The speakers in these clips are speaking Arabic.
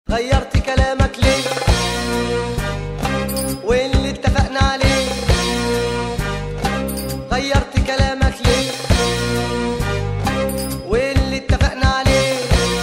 غيرت كلامك ليه؟ واللي اتفقنا عليه غيرت كلامك ليه؟ واللي اتفقنا عليه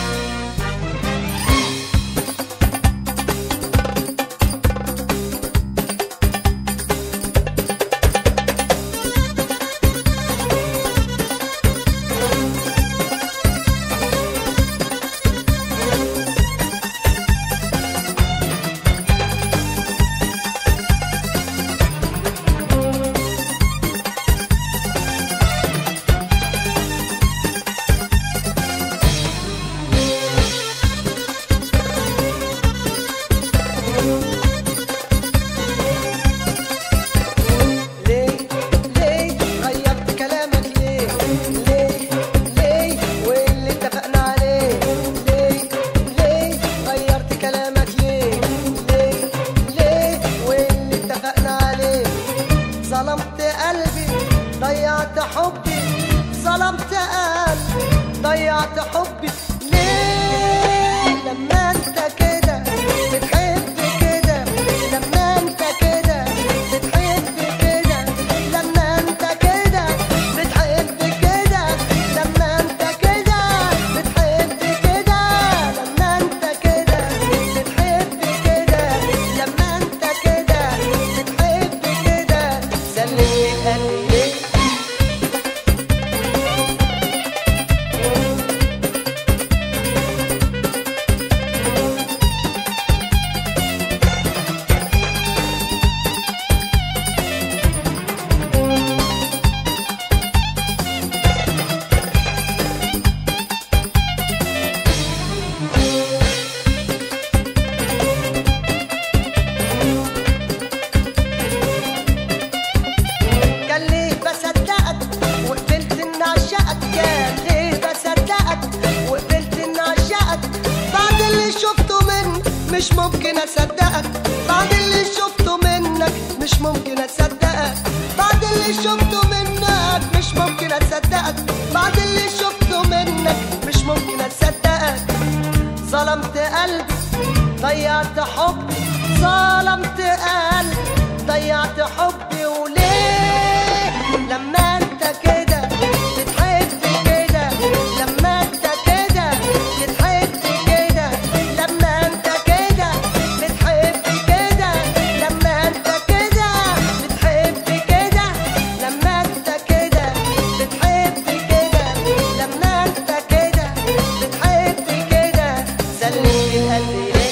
ظلمت قلبي ضيعت حبي ظلمت قلبي ضيعت حبي ليه لما انت كده بتحب كده لما انت كده بتحب كده لما انت كده بتحب كده لما انت كده بتحب كده لما انت كده بتحب كده لما انت كده بتحب كده سلمني قلبي ليه مش ممكن اصدقك بعد اللي شفته منك مش ممكن اصدقك بعد اللي شفته منك مش ممكن اصدقك بعد اللي شفته منك مش ممكن اصدقك ظلمت قلبي ضيعت حبي ظلمت قلبي ضيعت حبي وليه لما انت كده بتحب كده لما انت كده بتحب كده لما انت كده بتحب كده لما انت كده بتحب كده لما انت كده بتحب كده لما انت كده بتحب كده سلمني قلبي ليه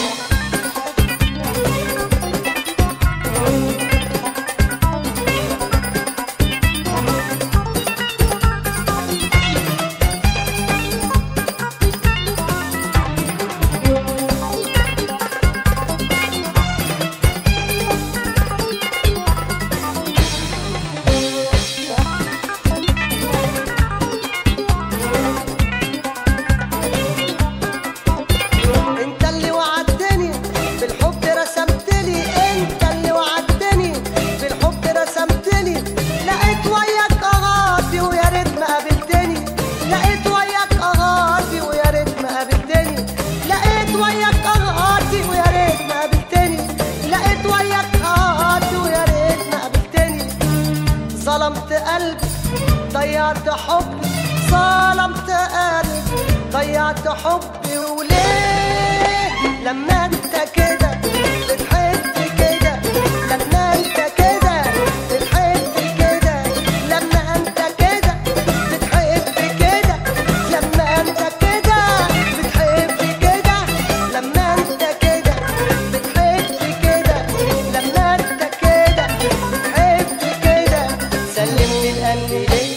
ظلمت قلبي ضيعت حبي ظلمت قلبي ضيعت حبي وليه لما انت كده بتحب كده لما انت كده بتحب كده لما انت كده بتحب كده لما انت كده بتحب كده لما انت كده بتحب كده لما انت كده بتحب كده سلمني القلب ليه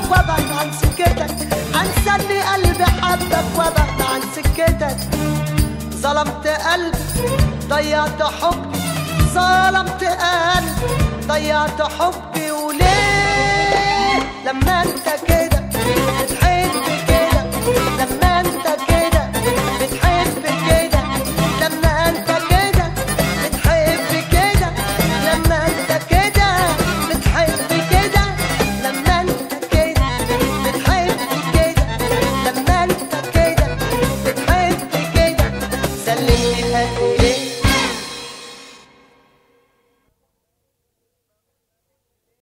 وابعد عن سكتك، انسى اني قلبي حبك وابعد عن سكتك. ظلمت قلبي ضيعت حبي، ظلمت قلبي ضيعت حبي، وليه لما انت كده